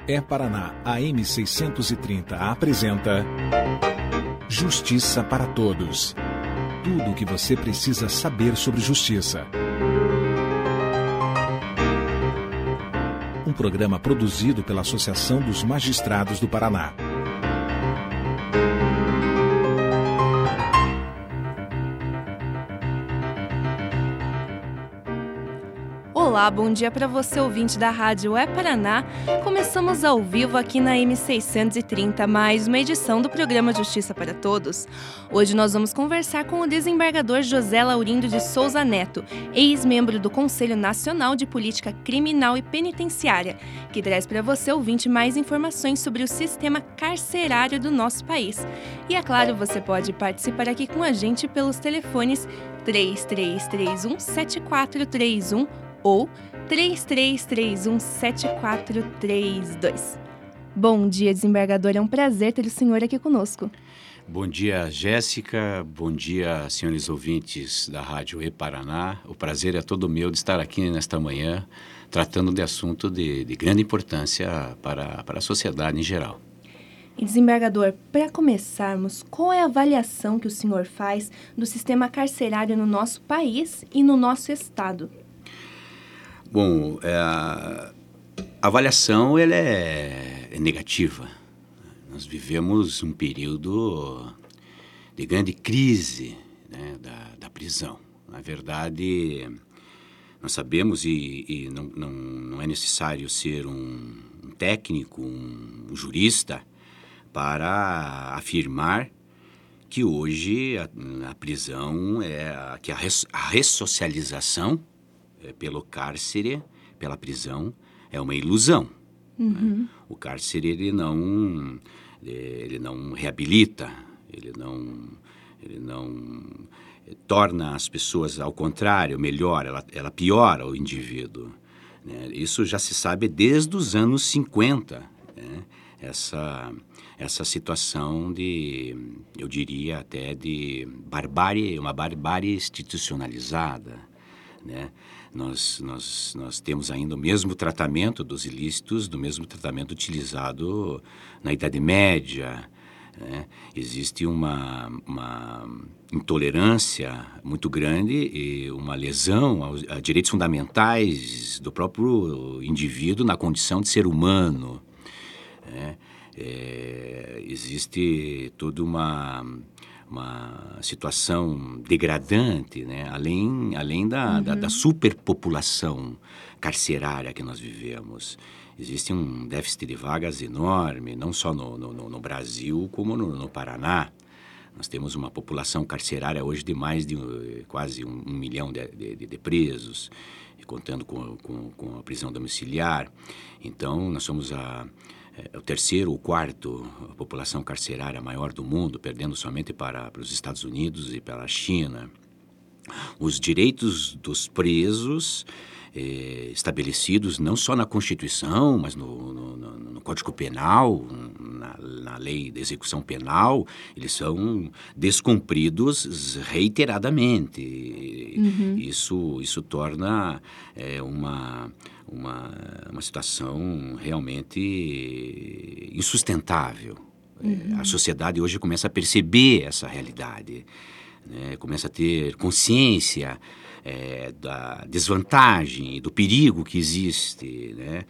É Paraná AM 630 apresenta Justiça para Todos. Tudo o que você precisa saber sobre justiça. Um programa produzido pela Associação dos Magistrados do Paraná. Olá, bom dia para você, ouvinte da Rádio É Paraná. Começamos ao vivo aqui na M630, mais uma edição do programa Justiça para Todos. Hoje nós vamos conversar com o desembargador José Laurindo de Souza Neto, ex-membro do Conselho Nacional de Política Criminal e Penitenciária, que traz para você, ouvinte, mais informações sobre o sistema carcerário do nosso país. E é claro, você pode participar aqui com a gente pelos telefones 3331-7431 ou 3331-7432. Bom dia, desembargador. É um prazer ter o senhor aqui conosco. Bom dia, Jéssica. Bom dia, senhores ouvintes da Rádio E Paraná. O prazer é todo meu de estar aqui nesta manhã, tratando de assunto de grande importância para a sociedade em geral. E, desembargador, para começarmos, qual é a avaliação que o senhor faz do sistema carcerário no nosso país e no nosso estado? Bom, a avaliação ela é negativa. Nós vivemos um período de grande crise, né, da prisão. Na verdade, nós sabemos, e não é necessário ser um técnico, um jurista, para afirmar que hoje a prisão, que a ressocialização pelo cárcere, pela prisão, é uma ilusão. Uhum. Né? O cárcere, ele não reabilita, ele não torna as pessoas, ao contrário, melhor, ela piora o indivíduo. Né? Isso já se sabe desde os anos 50, né? Essa situação eu diria até de barbárie, uma barbárie institucionalizada, né? Nós temos ainda o mesmo tratamento dos ilícitos, do mesmo tratamento utilizado na Idade Média, né? Existe uma intolerância muito grande e uma lesão a direitos fundamentais do próprio indivíduo na condição de ser humano, né? Existe toda uma situação degradante, né? além da superpopulação carcerária que nós vivemos. Existe um déficit de vagas enorme, não só no Brasil, como no Paraná. Nós temos uma população carcerária hoje de mais de quase 1 milhão de presos, contando com a prisão domiciliar. Então, nós somos o terceiro ou quarto população carcerária maior do mundo, perdendo somente para os Estados Unidos e para a China. Os direitos dos presos, estabelecidos não só na Constituição, mas no Código Penal, na Lei de Execução Penal, eles são descumpridos reiteradamente. Uhum. Isso torna uma situação realmente insustentável. Uhum. A sociedade hoje começa a perceber essa realidade, né? Começa a ter consciência da desvantagem e do perigo que existe, né?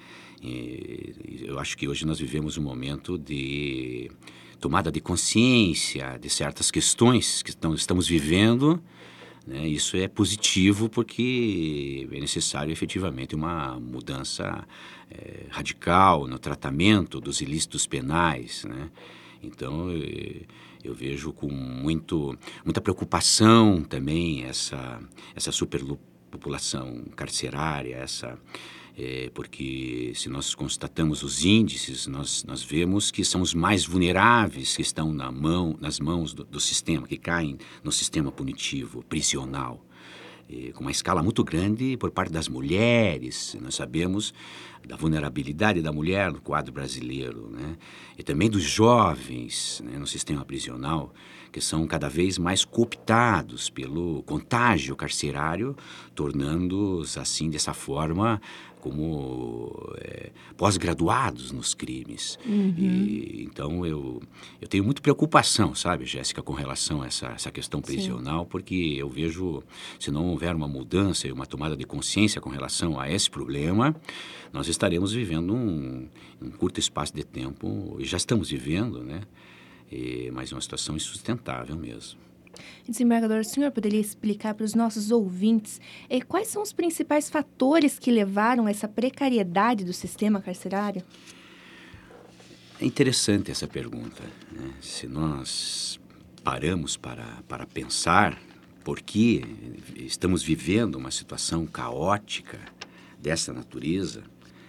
Eu acho que hoje nós vivemos um momento de tomada de consciência de certas questões que estamos vivendo, né? Isso é positivo porque é necessário efetivamente uma mudança radical no tratamento dos ilícitos penais, né? Então, eu vejo com muita preocupação também essa superpopulação carcerária, porque se nós constatamos os índices, nós vemos que são os mais vulneráveis que estão nas mãos do sistema, que caem no sistema punitivo, prisional. Com uma escala muito grande por parte das mulheres. Nós sabemos da vulnerabilidade da mulher no quadro brasileiro, né? E também dos jovens, né, no sistema prisional, que são cada vez mais cooptados pelo contágio carcerário, tornando-os, assim, dessa forma, pós-graduados nos crimes. Então, eu tenho muita preocupação, sabe, Jéssica, com relação a essa questão prisional, porque eu vejo, se não houver uma mudança e uma tomada de consciência com relação a esse problema, nós estaremos vivendo um curto espaço de tempo, e já estamos vivendo, né? Mas é uma situação insustentável mesmo. Desembargador, o senhor poderia explicar para os nossos ouvintes quais são os principais fatores que levaram a essa precariedade do sistema carcerário? É interessante essa pergunta, né? Se nós paramos para pensar por que estamos vivendo uma situação caótica dessa natureza,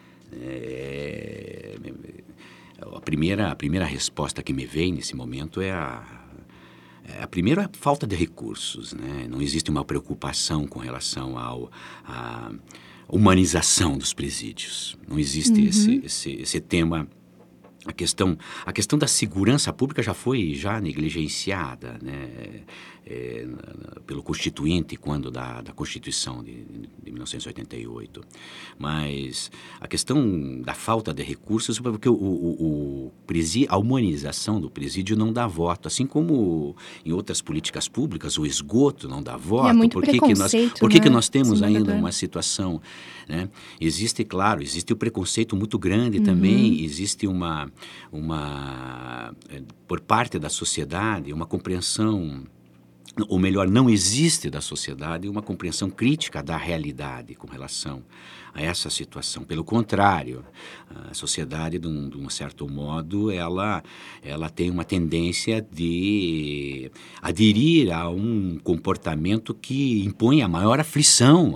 a primeira resposta que me vem nesse momento é a primeira falta de recursos, né? Não existe uma preocupação com relação à humanização dos presídios. Não existe esse tema. A questão da segurança pública já foi negligenciada, né? Pelo Constituinte, quando da Constituição de 1988. Mas a questão da falta de recursos, porque a humanização do presídio não dá voto, assim como em outras políticas públicas o esgoto não dá voto. É muito por que nós temos ainda uma situação, né? Existe o preconceito muito grande também, existe por parte da sociedade, uma compreensão, ou melhor, não existe da sociedade uma compreensão crítica da realidade com relação a essa situação. Pelo contrário, a sociedade, de um certo modo, ela tem uma tendência de aderir a um comportamento que impõe a maior aflição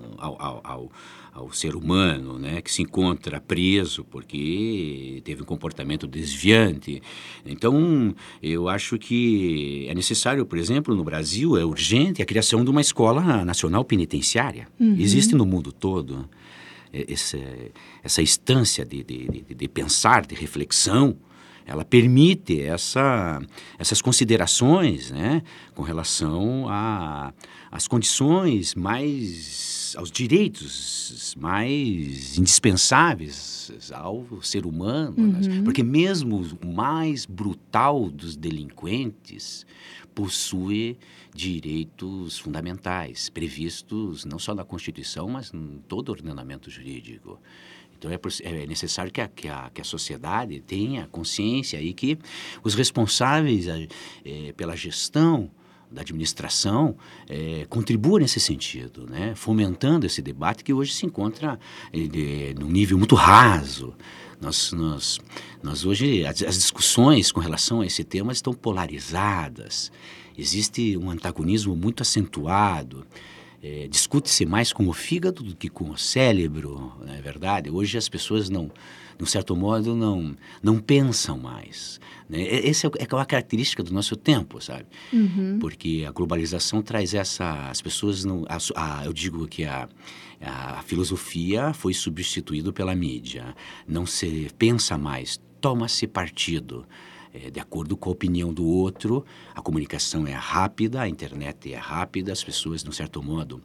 ao ser humano, né, que se encontra preso porque teve um comportamento desviante. Então, eu acho que é necessário, por exemplo, no Brasil, é urgente a criação de uma escola nacional penitenciária. Existe no mundo todo essa instância de pensar, de reflexão. Ela permite essas considerações, né, com relação às condições aos direitos mais indispensáveis ao ser humano, né? Porque mesmo o mais brutal dos delinquentes possui direitos fundamentais, previstos não só na Constituição, mas em todo o ordenamento jurídico. Então, é necessário que a sociedade tenha consciência e que os responsáveis pela gestão da administração contribuam nesse sentido, né? Fomentando esse debate que hoje se encontra num nível muito raso. Nós hoje, as discussões com relação a esse tema estão polarizadas. Existe um antagonismo muito acentuado. Discute-se mais com o fígado do que com o cérebro, não é verdade? Hoje as pessoas de um certo modo, não pensam mais, né? Essa é uma característica do nosso tempo, sabe? Porque a globalização traz as pessoas, eu digo que a filosofia foi substituída pela mídia. Não se pensa mais, toma-se partido. De acordo com a opinião do outro, a comunicação é rápida, a internet é rápida, as pessoas, de um certo modo,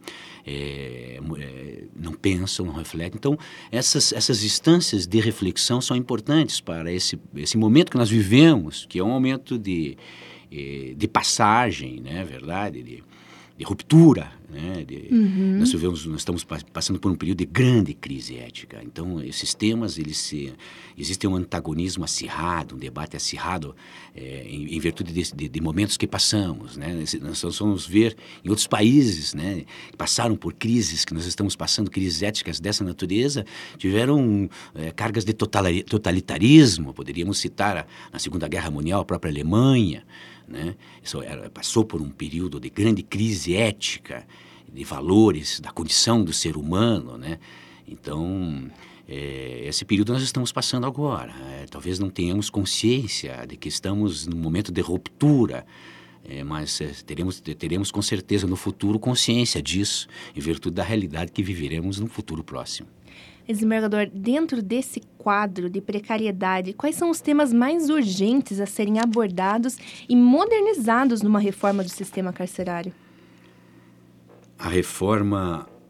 não pensam, não refletem. Então, essas instâncias de reflexão são importantes para esse momento que nós vivemos, que é um momento de passagem, né, verdade, de ruptura, né? Nós estamos passando por um período de grande crise ética. Então, esses temas, existe um antagonismo acirrado, um debate acirrado em virtude de momentos que passamos, né? Nós vamos ver em outros países, né, que passaram por crises, que nós estamos passando, crises éticas dessa natureza, tiveram cargas de totalitarismo. Poderíamos citar na Segunda Guerra Mundial a própria Alemanha, né? Passou por um período de grande crise ética, de valores, da condição do ser humano, né? Então, esse período nós estamos passando agora. Talvez não tenhamos consciência de que estamos num momento de ruptura, mas teremos com certeza no futuro consciência disso, em virtude da realidade que viveremos no futuro próximo. Desembargador, dentro desse quadro de precariedade, quais são os temas mais urgentes a serem abordados e modernizados numa reforma do sistema carcerário? A reforma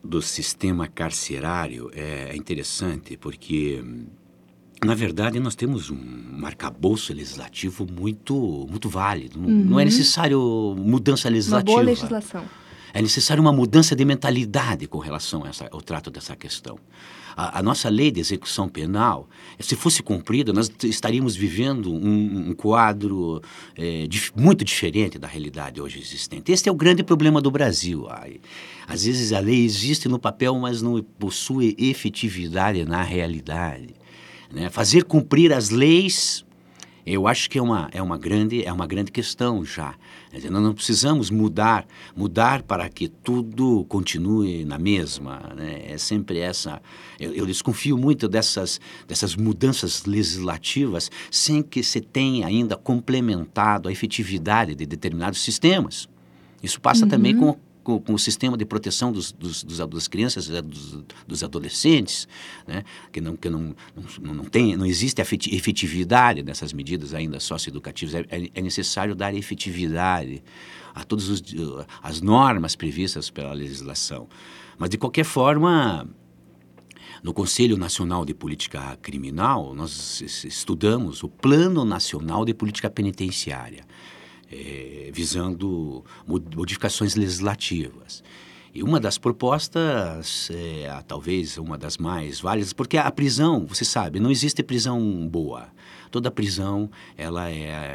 do sistema carcerário é interessante porque, na verdade, nós temos um arcabouço legislativo muito válido. Não é necessário mudança legislativa. Uma boa legislação. É necessário uma mudança de mentalidade com relação ao trato dessa questão. A nossa lei de execução penal, se fosse cumprida, nós estaríamos vivendo um quadro muito diferente da realidade hoje existente. Esse é o grande problema do Brasil. Às vezes a lei existe no papel, mas não possui efetividade na realidade. Né? Fazer cumprir as leis, eu acho que é uma grande questão já. Nós não precisamos mudar para que tudo continue na mesma. Né? É sempre essa... Eu desconfio muito dessas mudanças legislativas sem que se tenha ainda complementado a efetividade de determinados sistemas. Isso passa também com o sistema de proteção das crianças, dos adolescentes, né? que não existe efetividade nessas medidas ainda socioeducativas. É necessário dar efetividade a todas as normas previstas pela legislação. Mas, de qualquer forma, no Conselho Nacional de Política Criminal, nós estudamos o Plano Nacional de Política Penitenciária, visando modificações legislativas. E uma das propostas, talvez uma das mais válidas, porque a prisão, você sabe, não existe prisão boa. Toda prisão, ela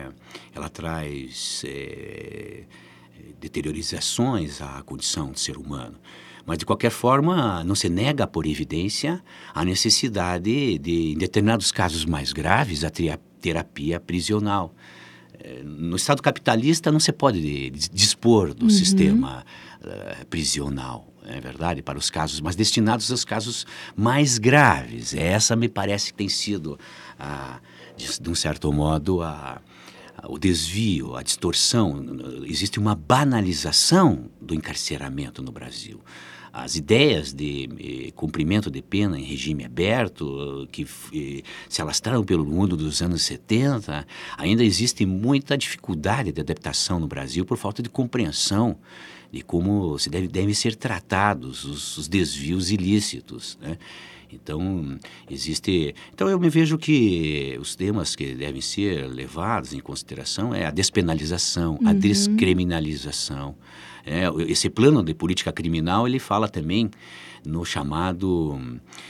traz deteriorizações à condição de ser humano. Mas, de qualquer forma, não se nega por evidência a necessidade de, em determinados casos mais graves, a terapia prisional. No Estado capitalista não se pode dispor do sistema prisional, é verdade, para os casos, mas destinados aos casos mais graves. Essa me parece que tem sido, de um certo modo, o desvio, a distorção. Existe uma banalização do encarceramento no Brasil. As ideias de cumprimento de pena em regime aberto, que se alastraram pelo mundo dos anos 70, ainda existe muita dificuldade de adaptação no Brasil por falta de compreensão de como devem ser tratados os desvios ilícitos, né? Então, eu me vejo que os temas que devem ser levados em consideração é a despenalização, a descriminalização. Esse plano de política criminal, ele fala também no chamado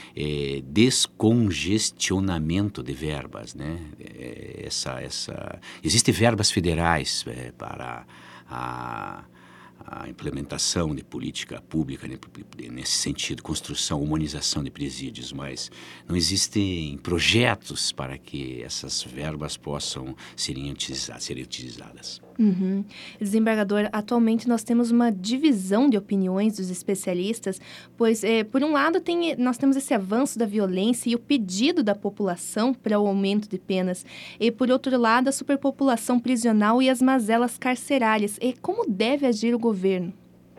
descongestionamento de verbas, né? Existem verbas federais para a implementação de política pública, né, nesse sentido, construção, humanização de presídios, mas não existem projetos para que essas verbas possam serem utilizadas. Desembargador, atualmente nós temos uma divisão de opiniões dos especialistas, pois, por um lado, nós temos esse avanço da violência e o pedido da população para o aumento de penas, e, por outro lado, a superpopulação prisional e as mazelas carcerárias. E como deve agir o governo?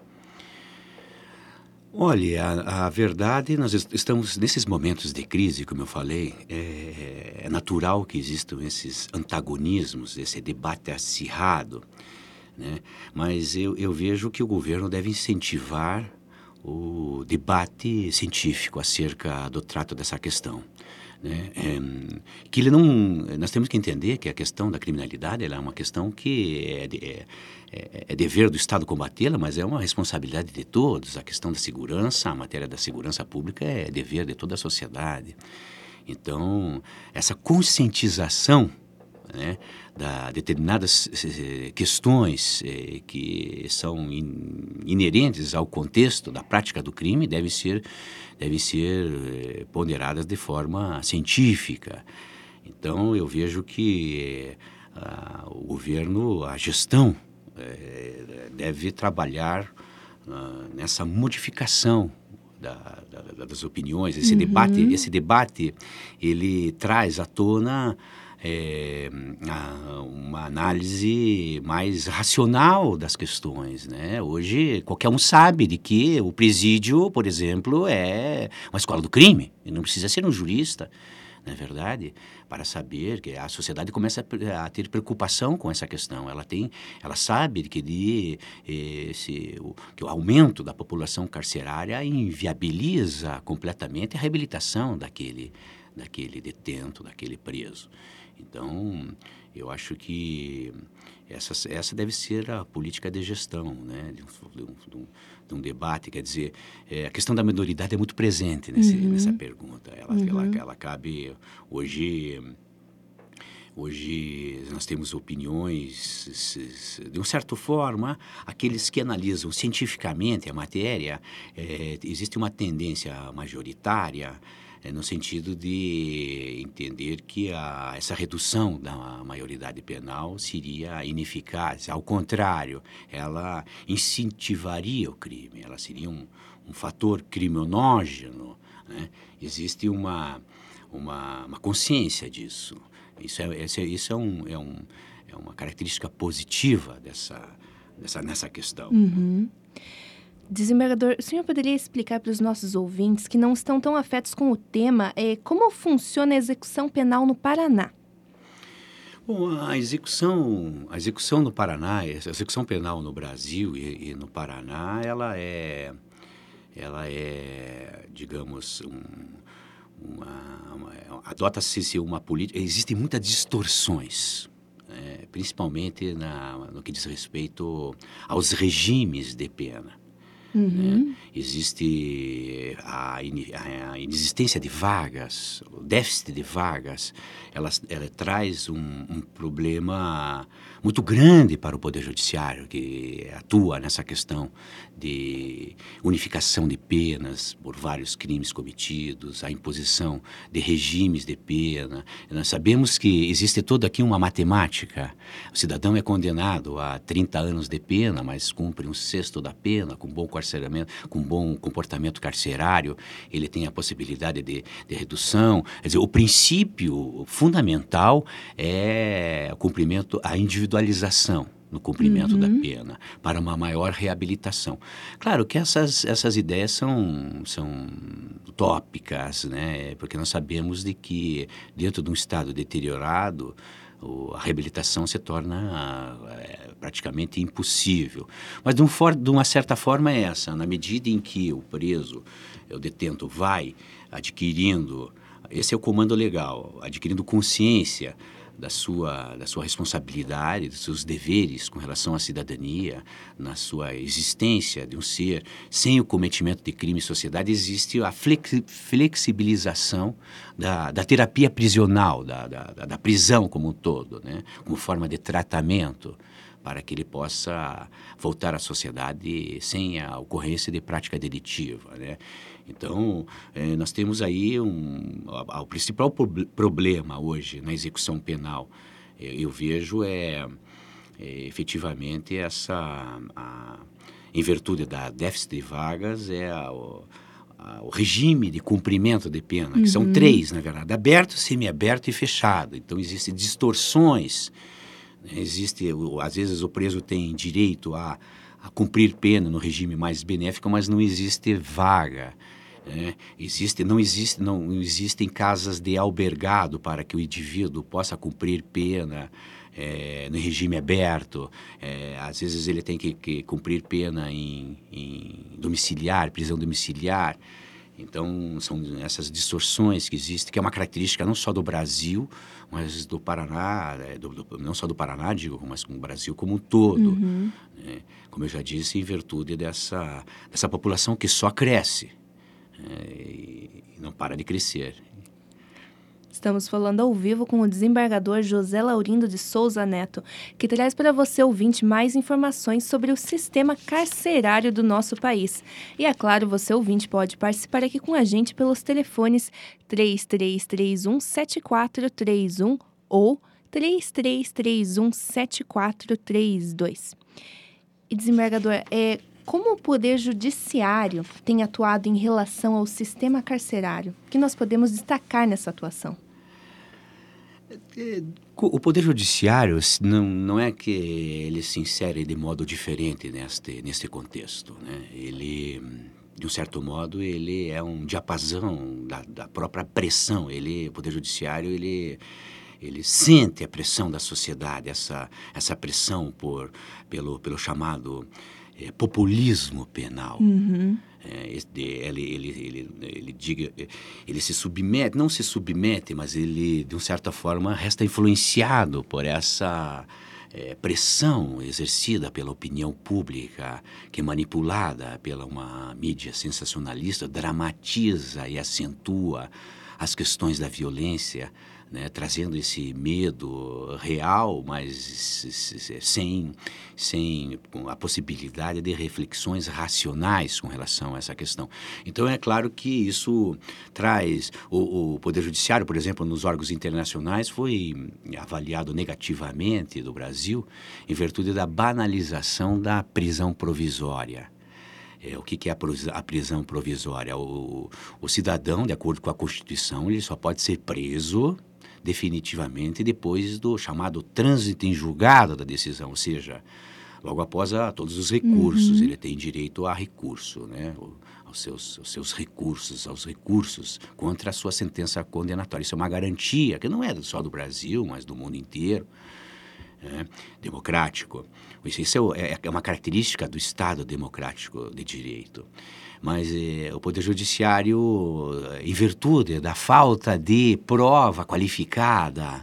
Olha, a verdade, nós estamos nesses momentos de crise, como eu falei, é natural que existam esses antagonismos, esse debate acirrado, né? Mas eu vejo que o governo deve incentivar o debate científico acerca do trato dessa questão, né? Nós temos que entender que a questão da criminalidade ela é uma questão que é dever do Estado combatê-la, mas é uma responsabilidade de todos. A questão da segurança, a matéria da segurança pública é dever de toda a sociedade. Então, essa conscientização, né, de determinadas questões que são inerentes ao contexto da prática do crime devem ser ponderadas de forma científica. Então, eu vejo que o governo, a gestão, deve trabalhar nessa modificação das opiniões. Esse debate, ele traz à tona uma análise mais racional das questões, né? Hoje, qualquer um sabe de que o presídio, por exemplo, é uma escola do crime. E não precisa ser um jurista, na verdade, para saber que a sociedade começa a ter preocupação com essa questão. Ela sabe que o aumento da população carcerária inviabiliza completamente a reabilitação daquele detento, daquele preso. Então, eu acho que essa deve ser a política de gestão, né? de um debate. Quer dizer, a questão da minoridade é muito presente nessa pergunta. Ela cabe hoje. Hoje nós temos opiniões, de uma certa forma, aqueles que analisam cientificamente a matéria, existe uma tendência majoritária no sentido de entender que essa redução da maioridade penal seria ineficaz. Ao contrário, ela incentivaria o crime, ela seria um fator criminógeno, né? Existe uma consciência disso. Isso é uma característica positiva nessa questão. Uhum. Desembargador, o senhor poderia explicar para os nossos ouvintes que não estão tão afetos com o tema como funciona a execução penal no Paraná? Bom, a execução no Paraná, a execução penal no Brasil e no Paraná, ela é digamos, adota-se uma política. Existem muitas distorções, principalmente no que diz respeito aos regimes de pena. Uhum. Existe a inexistência de vagas, o déficit de vagas, ela traz um problema muito grande para o Poder Judiciário, que atua nessa questão de unificação de penas por vários crimes cometidos, a imposição de regimes de pena. Nós sabemos que existe toda aqui uma matemática. O cidadão é condenado a 30 anos de pena, mas cumpre um sexto da pena, com bom carceramento, com bom comportamento carcerário, ele tem a possibilidade de redução. Quer dizer, o princípio fundamental é o cumprimento, a individualização no cumprimento da pena, para uma maior reabilitação. Claro que essas ideias são utópicas, né? Porque nós sabemos de que dentro de um estado deteriorado, a reabilitação se torna praticamente impossível. Mas de uma certa forma é essa, na medida em que o preso, o detento vai adquirindo, esse é o comando legal, adquirindo consciência da sua responsabilidade, dos seus deveres com relação à cidadania, na sua existência de um ser sem o cometimento de crime em sociedade, existe a flexibilização da terapia prisional, da prisão como um todo, né? Como forma de tratamento, para que ele possa voltar à sociedade sem a ocorrência de prática delitiva, né? Então, nós temos aí o principal problema hoje na execução penal, eu vejo efetivamente em virtude da déficit de vagas, o regime de cumprimento de pena, que são 3, na verdade, aberto, semiaberto e fechado. Então, existem distorções, né? Às vezes o preso tem direito a cumprir pena no regime mais benéfico, mas não existe vaga. Não existem casas de albergado para que o indivíduo possa cumprir pena no regime aberto. Às vezes ele tem que cumprir pena em domiciliar, prisão domiciliar. Então, são essas distorções que existem, que é uma característica não só do Brasil, mas do Paraná, não só do Paraná, mas com o Brasil como um todo. Como eu já disse, em virtude dessa população que só cresce. E não para de crescer. Estamos falando ao vivo com o desembargador José Laurindo de Souza Neto, que traz para você, ouvinte, mais informações sobre o sistema carcerário do nosso país. E, é claro, você, ouvinte, pode participar aqui com a gente pelos telefones 3331-7431 ou 3331-7432. E, desembargador, como o Poder Judiciário tem atuado em relação ao sistema carcerário? O que nós podemos destacar nessa atuação? O Poder Judiciário não é que ele se insere de modo diferente neste contexto, né? Ele de um certo modo, ele é um diapasão da própria pressão. O Poder Judiciário, ele sente a pressão da sociedade, essa pressão pelo chamado populismo penal. Ele se submete, não se submete, mas ele, de uma certa forma, resta influenciado por essa pressão exercida pela opinião pública, que é manipulada pela uma mídia sensacionalista, dramatiza e acentua as questões da violência, né, trazendo esse medo real, mas sem a possibilidade de reflexões racionais com relação a essa questão. Então, é claro que isso traz... O Poder Judiciário, por exemplo, nos órgãos internacionais, foi avaliado negativamente do Brasil em virtude da banalização da prisão provisória. O que é a prisão provisória? O cidadão, de acordo com a Constituição, ele só pode ser preso definitivamente depois do chamado trânsito em julgado da decisão, ou seja, logo após todos os recursos. Ele tem direito a recurso, né? aos seus recursos, aos recursos contra a sua sentença condenatória. Isso é uma garantia que não é só do Brasil, mas do mundo inteiro. Democrático. Isso é uma característica do Estado democrático de direito. Mas o Poder Judiciário, em virtude da falta de prova qualificada,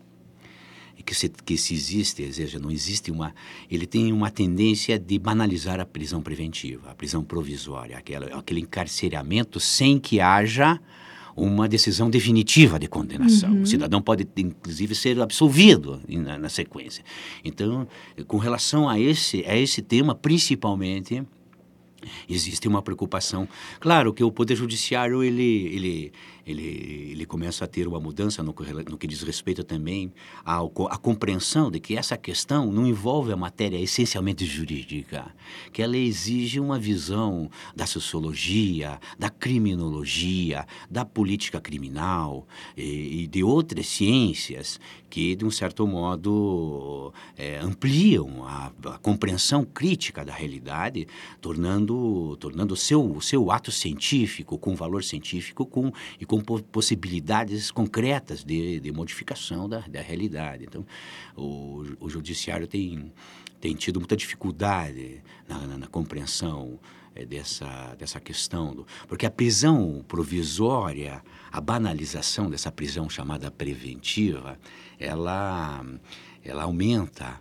que se existe, ou seja, não existe ele tem uma tendência de banalizar a prisão preventiva, a prisão provisória, aquele encarceramento sem que haja uma decisão definitiva de condenação. O cidadão pode, inclusive, ser absolvido na sequência. Então, com relação a esse tema, principalmente, existe uma preocupação. Claro que o Poder Judiciário, ele começa a ter uma mudança no que diz respeito também à compreensão de que essa questão não envolve a matéria essencialmente jurídica, que ela exige uma visão da sociologia, da criminologia, da política criminal e de outras ciências que, de um certo modo, ampliam a compreensão crítica da realidade, tornando o seu ato científico com valor científico e com possibilidades concretas de modificação da realidade. Então, o judiciário tem tido muita dificuldade na compreensão dessa questão, porque a prisão provisória, a banalização dessa prisão chamada preventiva, ela aumenta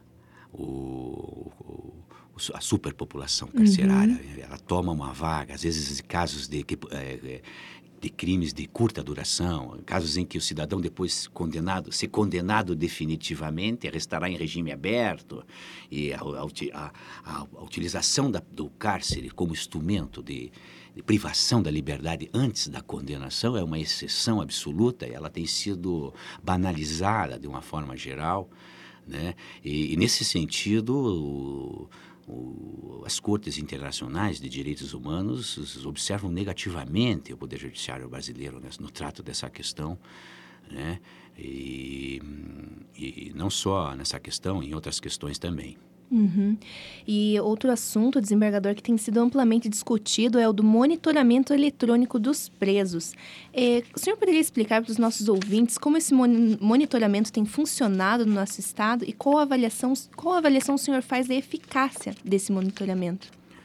a superpopulação carcerária. Ela toma uma vaga, às vezes casos de crimes de curta duração, casos em que o cidadão, depois ser condenado definitivamente, restará em regime aberto, e a utilização do cárcere como instrumento de privação da liberdade antes da condenação é uma exceção absoluta, e ela tem sido banalizada de uma forma geral, né? E nesse sentido, as cortes internacionais de direitos humanos observam negativamente o Poder Judiciário brasileiro, né, no trato dessa questão, né? E não só nessa questão, em outras questões também. E outro assunto, desembargador, que tem sido amplamente discutido é o do monitoramento eletrônico dos presos. O senhor poderia explicar para os nossos ouvintes como esse monitoramento tem funcionado no nosso estado e qual avaliação o senhor faz da eficácia desse monitoramento?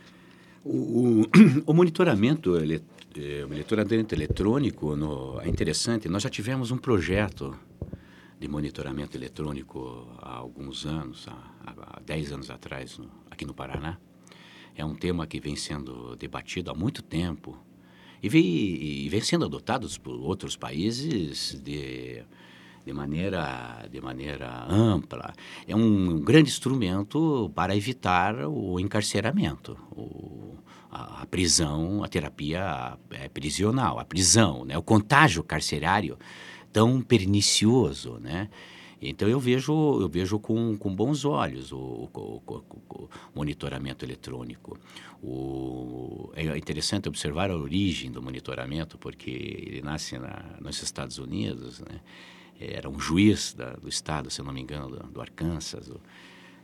O monitoramento eletrônico é interessante. Nós já tivemos um projeto de monitoramento eletrônico há alguns anos, há 10 anos atrás, aqui no Paraná. É um tema que vem sendo debatido há muito tempo e vem sendo adotado por outros países de maneira ampla. É um grande instrumento para evitar o encarceramento, a prisão, a terapia prisional, a prisão, né? O contágio carcerário tão pernicioso, né? Então eu vejo com bons olhos o monitoramento eletrônico. É interessante observar a origem do monitoramento, porque ele nasce nos Estados Unidos, né? Era um juiz do estado, se eu não me engano, do Arkansas,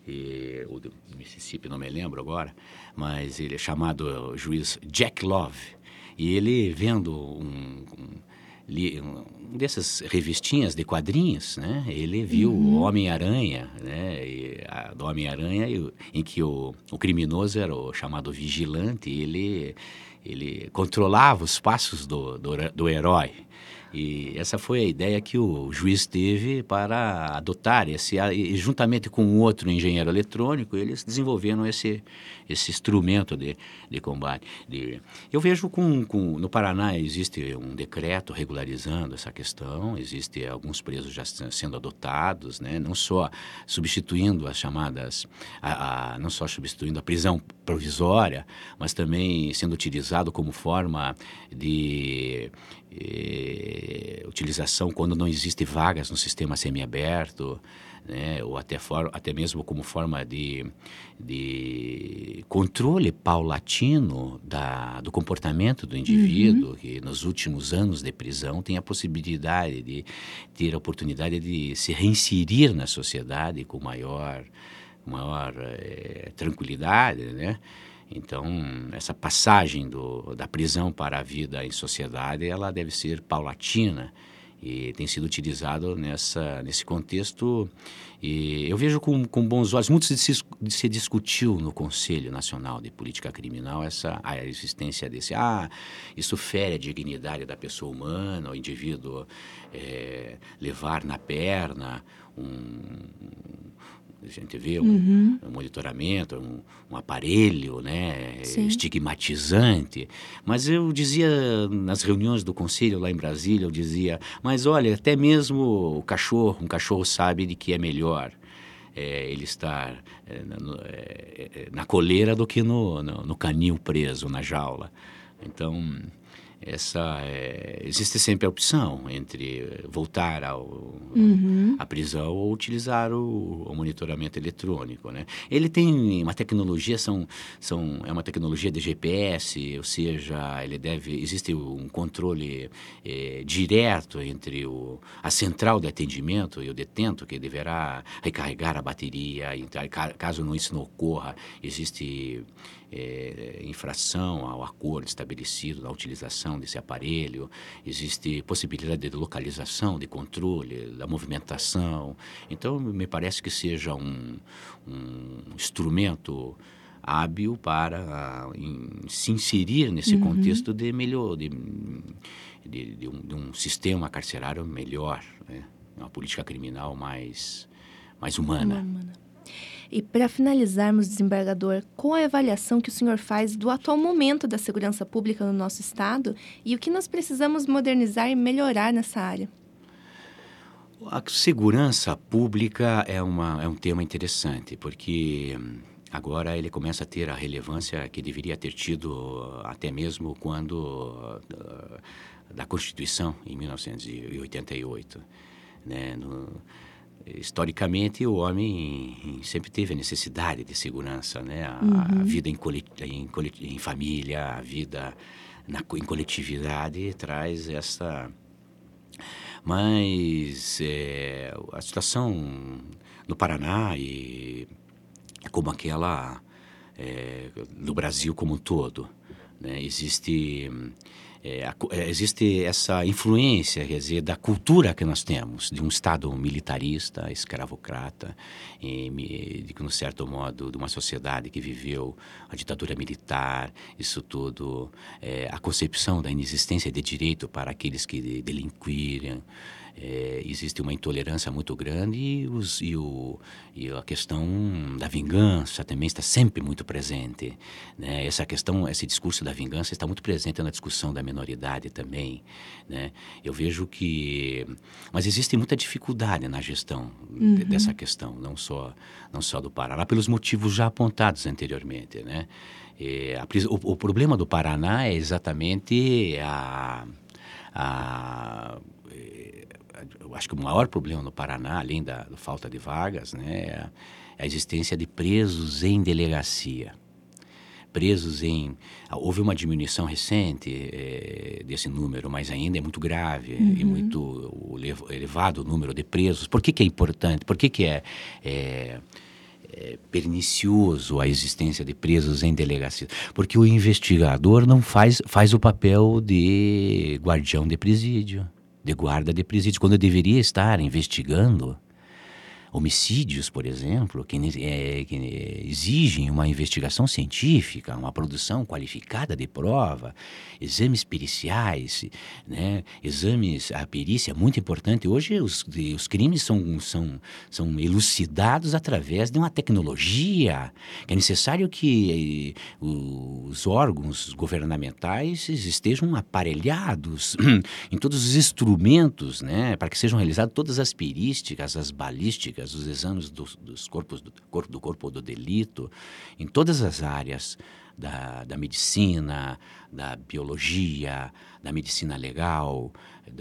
o do Mississippi, não me lembro agora, mas ele é chamado juiz Jack Love. E ele vendo um dessas revistinhas de quadrinhos, né? Ele viu o Homem-Aranha, né? Do Homem-Aranha, em que o criminoso era o chamado vigilante, e ele controlava os passos do herói. E essa foi a ideia que o juiz teve para adotar e juntamente com um outro engenheiro eletrônico, eles desenvolveram esse instrumento de combate. Eu vejo no Paraná existe um decreto regularizando essa questão, existe alguns presos já sendo adotados, né? Não só substituindo as chamadas, não só substituindo a prisão provisória, mas também sendo utilizado como forma de utilização quando não existe vagas no sistema semiaberto, né? Ou até mesmo como forma de controle paulatino do comportamento do indivíduo, que nos últimos anos de prisão tem a possibilidade de ter a oportunidade de se reinserir na sociedade com maior tranquilidade, né? Então, essa passagem da prisão para a vida em sociedade, ela deve ser paulatina e tem sido utilizado nesse contexto. E eu vejo com bons olhos. Muito se discutiu no Conselho Nacional de Política Criminal a existência desse. Isso fere a dignidade da pessoa humana, o indivíduo levar na perna a gente vê um monitoramento, um aparelho, né, estigmatizante. Mas eu dizia, nas reuniões do conselho lá em Brasília, eu dizia, mas olha, até mesmo um cachorro sabe de que é melhor ele estar na coleira do que no canil preso, na jaula. Então, existe sempre a opção entre voltar à prisão ou utilizar o monitoramento eletrônico, né? Ele tem uma tecnologia, é uma tecnologia de GPS, ou seja, existe um controle direto entre a central de atendimento e o detento, que deverá recarregar a bateria. Caso isso não ocorra, existe infração ao acordo estabelecido na utilização desse aparelho, existe possibilidade de localização, de controle da movimentação. Então, me parece que seja um instrumento hábil para se inserir nesse contexto de um sistema carcerário melhor, né? Uma política criminal mais humana. E para finalizarmos, desembargador, qual a avaliação que o senhor faz do atual momento da segurança pública no nosso estado e o que nós precisamos modernizar e melhorar nessa área? A segurança pública é um tema interessante, porque agora ele começa a ter a relevância que deveria ter tido até mesmo quando da Constituição, em 1988, né? Historicamente, o homem sempre teve a necessidade de segurança, né? A vida em família, a vida em coletividade traz essa... Mas a situação no Paraná e como aquela no Brasil como um todo, né? Existe essa influência, quer dizer, da cultura que nós temos, de um Estado militarista, escravocrata, de um certo modo, de uma sociedade que viveu a ditadura militar, isso tudo, a concepção da inexistência de direito para aqueles que delinquiram. Existe uma intolerância muito grande e a questão da vingança também está sempre muito presente, né? Esse discurso da vingança está muito presente na discussão da minoridade também, né? Eu vejo mas existe muita dificuldade na gestão dessa questão, não só do Paraná, pelos motivos já apontados anteriormente, né? O problema do Paraná é exatamente eu acho que o maior problema no Paraná, além da falta de vagas, né, é a existência de presos em delegacia. Houve uma diminuição recente desse número, mas ainda é muito grave e muito elevado o número de presos. Por que é importante? Por que pernicioso a existência de presos em delegacias, porque o investigador não faz o papel de guardião de presídio, de guarda de presídio, quando deveria estar investigando homicídios, por exemplo, que exigem uma investigação científica, uma produção qualificada de prova, exames periciais, né? A perícia é muito importante. Hoje os crimes são elucidados através de uma tecnologia, que é necessário que os órgãos governamentais estejam aparelhados em todos os instrumentos, né? Para que sejam realizadas todas as perísticas, as balísticas, os exames dos corpo do delito, em todas as áreas da medicina, da biologia, da medicina legal,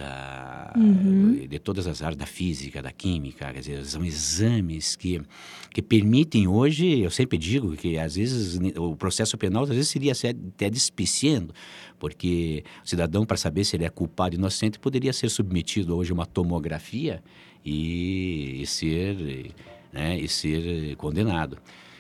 de todas as áreas da física, da química. Quer dizer, são exames que permitem hoje, eu sempre digo que às vezes o processo penal às vezes seria até despiciando, porque o cidadão, para saber se ele é culpado ou inocente, poderia ser submetido hoje a uma tomografia e ser condenado.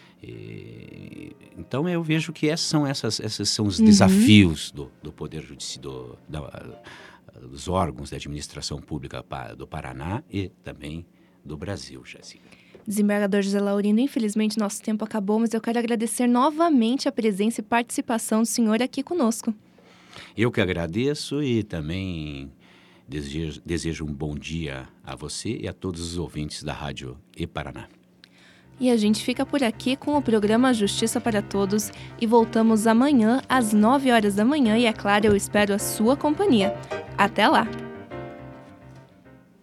Então eu vejo que esses são os desafios do Poder Judiciário, dos órgãos da administração pública do Paraná e também do Brasil, Jéssica. Desembargador José Laurindo, infelizmente nosso tempo acabou, mas eu quero agradecer novamente a presença e participação do senhor aqui conosco. Eu que agradeço e também desejo um bom dia a você e a todos os ouvintes da Rádio E-Paraná. E a gente fica por aqui com o programa Justiça para Todos e voltamos amanhã às 9 horas da manhã e, é claro, eu espero a sua companhia. Até lá!